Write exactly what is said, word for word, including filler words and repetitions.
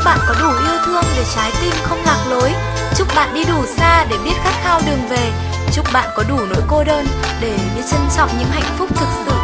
bạn có đủ yêu thương để trái tim không lạc lối. Chúc bạn đi đủ xa để biết khát khao đường về. Chúc bạn có đủ nỗi cô đơn để biết trân trọng những hạnh phúc thực sự.